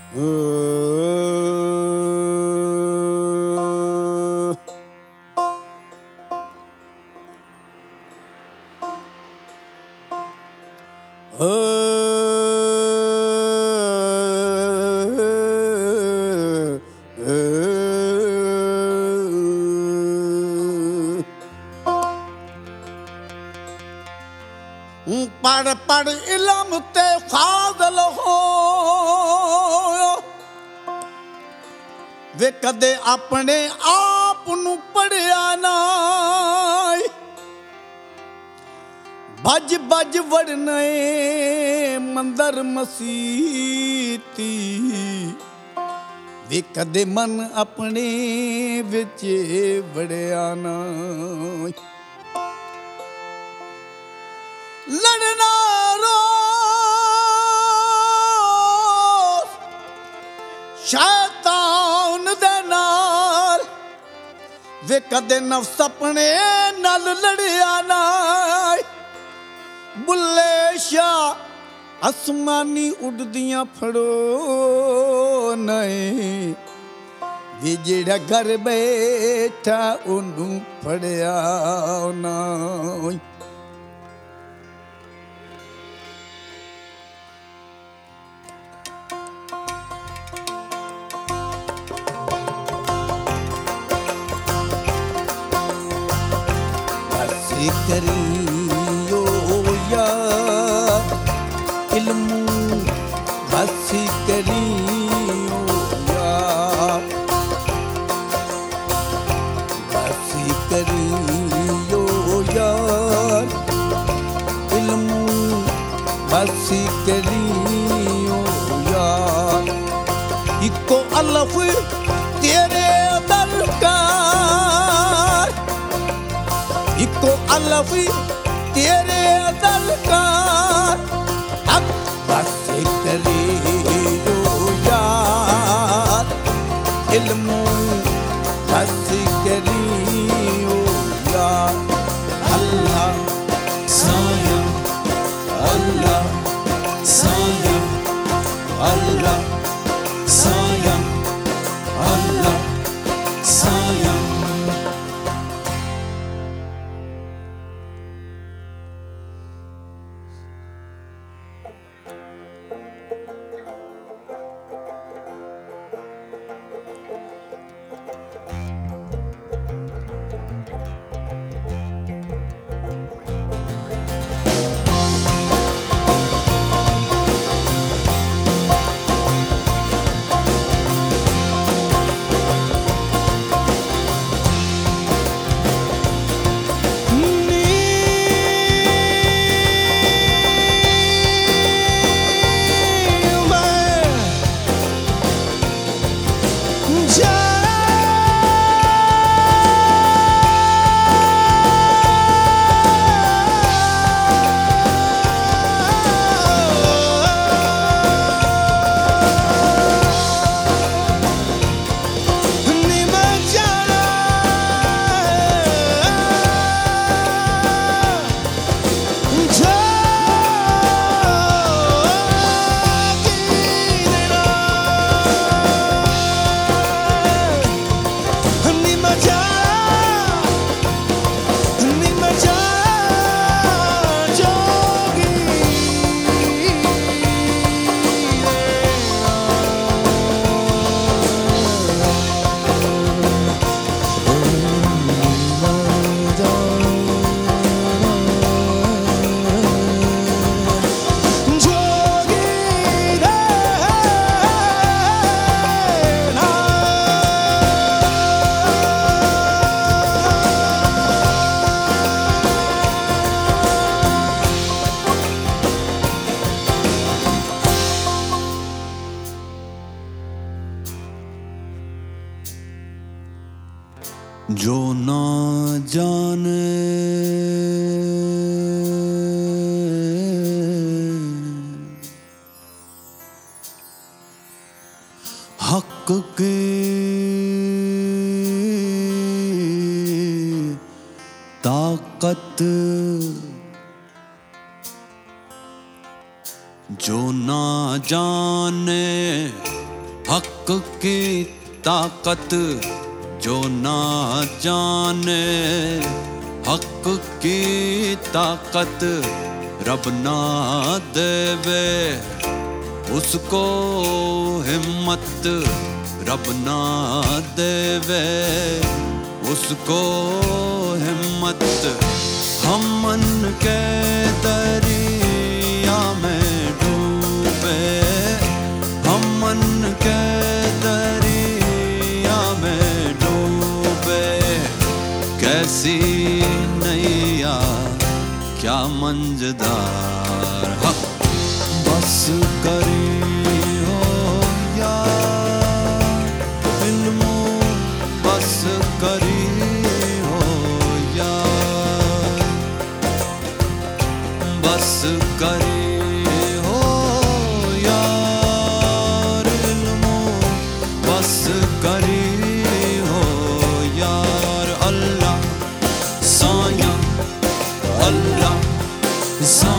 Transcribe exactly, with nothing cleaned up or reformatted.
पढ़ पढ़ इलम ते फाज़ल हो वे कदे अपने आप नू पढ़िया ना बज बज वड़ने मंदर मसीती वे कदे मन अपने विच वड़िया ना लड़ना रोज़ शैतान दे नाल वे कदे नफ्स अपने नाल लड़िया ना बुल्ले शाह आसमानी उड़दियां फड़ो नहीं वे जेड़ा घर बैठा उन्नू फड़िया ना करियो या इल्मू बस करियो या बस करियो या इल्मू बस करियो या इको अलफ तेरे दरकार इको अलफ तेरे दरकार अब बस करियो यार इल्मू बस करियो यार अल्लाह साया अल्लाह साया अल्लाह साया अल्लाह साया जो ना जाने हक की ताकत, जो ना जाने हक की ताकत जो ना जाने, हक की ताकत रब ना देवे, उसको हिम्मत रब ना देवे, उसको हिम्मत। हम मन के दरिया में डूबे, हम मन के दरिया में डूबे, कैसी नैया क्या मंझदार। हक बस करी हो यार, इल्मो बस करी हो यार, बस करी हो यार, इल्मो बस करी हो यार। अल्लाह साया, अल्लाह साया।